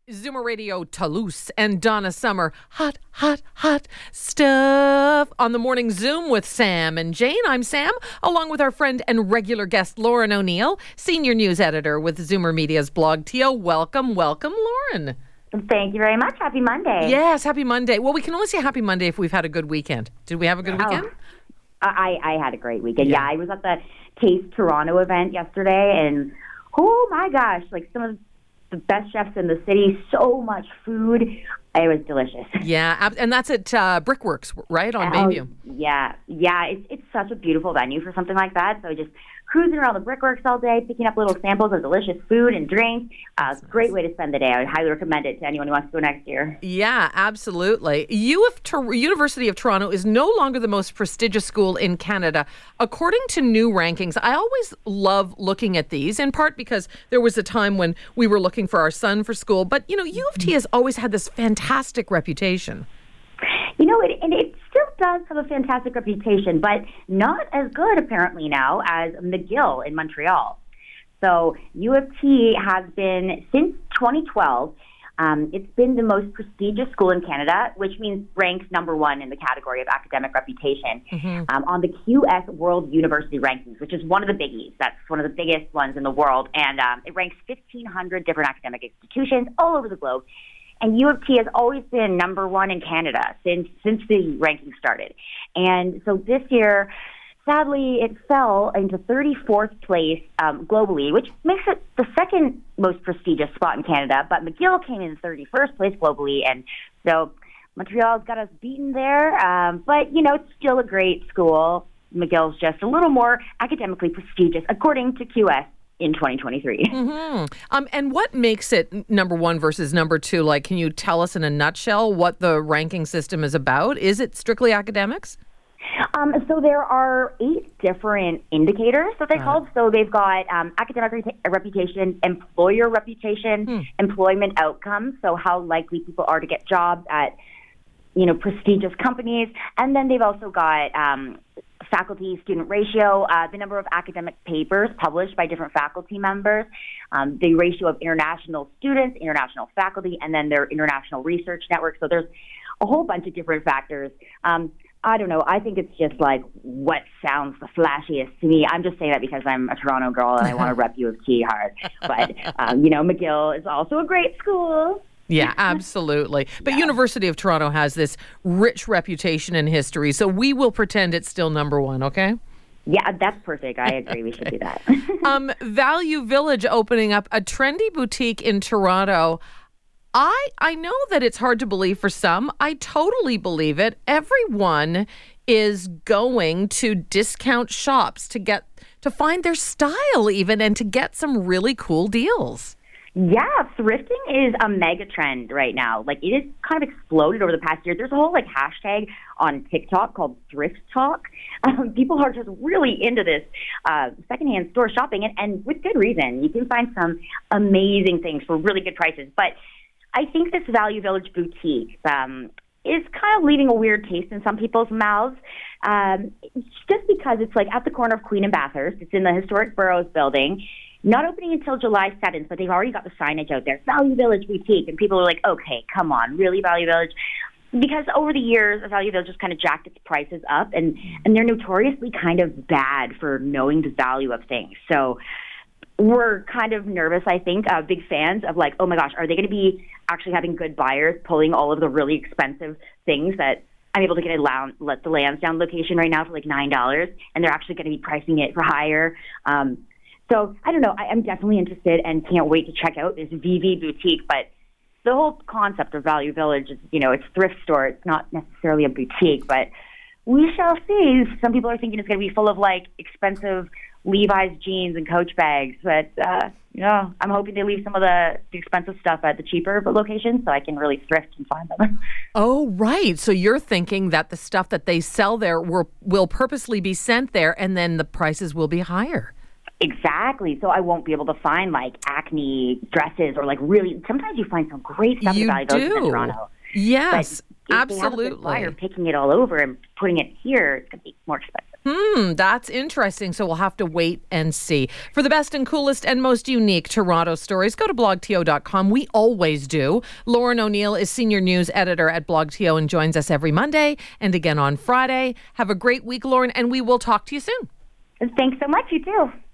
Zoomer Radio Toulouse and Donna Summer. Hot, hot, hot stuff on the morning Zoom with Sam and Jane. I'm Sam, along with our friend and regular guest, Lauren O'Neill, senior news editor with Zoomer Media's Blog TO. Welcome, Lauren. Thank you very much. Happy Monday. Yes, happy Monday. Well, we can only say happy Monday if we've had a good weekend. Did we have a good weekend? I had a great weekend. Yeah, I was at the Taste Toronto event yesterday, and oh my gosh, like some of the best chefs in the city, so much food. It was delicious. Yeah, and that's at Brickworks, right, on Bayview? Yeah. It's such a beautiful venue for something like that. So just cruising around the Brickworks all day, picking up little samples of delicious food and drinks. Great way to spend the day. I would highly recommend it to anyone who wants to go next year. Yeah, absolutely. University of Toronto is no longer the most prestigious school in Canada. According to new rankings, I always love looking at these, in part because there was a time when we were looking for our son for school. But, U of T has always had this fantastic reputation. It still does have a fantastic reputation, but not as good apparently now as McGill in Montreal. So U of T has been, since 2012, it's been the most prestigious school in Canada, which means ranks number one in the category of academic reputation on the QS World University Rankings, which is one of the biggies. That's one of the biggest ones in the world. And it ranks 1,500 different academic institutions all over the globe. And U of T has always been number one in Canada since the ranking started. And so this year, sadly, it fell into 34th place globally, which makes it the second most prestigious spot in Canada. But McGill came in 31st place globally. And so Montreal's got us beaten there. But, it's still a great school. McGill's just a little more academically prestigious, according to QS. In 2023. And what makes it number one versus number two? Like, can you tell us in a nutshell what the ranking system is about? Is it strictly academics? So there are 8 different indicators that they call. So they've got academic reputation, employer reputation, employment outcomes. So how likely people are to get jobs at, prestigious companies. And then they've also got faculty-student ratio, the number of academic papers published by different faculty members, the ratio of international students, international faculty, and then their international research network. So there's a whole bunch of different factors. I don't know. I think it's just like what sounds the flashiest to me. I'm just saying that because I'm a Toronto girl and I want to rep U of T hard. But, McGill is also a great school. Yeah, absolutely. But University of Toronto has this rich reputation and history, so we will pretend it's still number one, okay? Yeah, that's perfect. I agree. We should do that. Value Village opening up a trendy boutique in Toronto. I know that it's hard to believe for some. I totally believe it. Everyone is going to discount shops to find their style even and to get some really cool deals. Yeah, thrifting is a mega trend right now. Like, it has kind of exploded over the past year. There's a whole hashtag on TikTok called Thrift Talk. People are just really into this secondhand store shopping, and with good reason. You can find some amazing things for really good prices. But I think this Value Village boutique is kind of leaving a weird taste in some people's mouths. Just because it's at the corner of Queen and Bathurst. It's in the historic Burroughs building. Not opening until July 7th, but they've already got the signage out there. Value Village Boutique. And people are like, okay, come on, really, Value Village? Because over the years, Value Village just kind of jacked its prices up, and they're notoriously kind of bad for knowing the value of things. So we're kind of nervous, I think, big fans of oh my gosh, are they going to be actually having good buyers pulling all of the really expensive things that I'm able to get let the Lansdowne location right now for $9, and they're actually going to be pricing it for higher. So I don't know. I'm definitely interested and can't wait to check out this VV boutique. But the whole concept of Value Village is, it's a thrift store. It's not necessarily a boutique, but we shall see. Some people are thinking it's going to be full of expensive Levi's jeans and Coach bags. But, I'm hoping they leave some of the expensive stuff at the cheaper locations so I can really thrift and find them. Oh, right. So you're thinking that the stuff that they sell there will purposely be sent there and then the prices will be higher. Exactly. So I won't be able to find Acne dresses or really. Sometimes you find some great stuff in Value Village in Toronto. Yes, but if absolutely. They have a good buyer picking it all over and putting it here, it's going to be more expensive. That's interesting. So we'll have to wait and see. For the best and coolest and most unique Toronto stories, go to blogto.com. We always do. Lauren O'Neill is senior news editor at BlogTO and joins us every Monday and again on Friday. Have a great week, Lauren, and we will talk to you soon. Thanks so much. You too.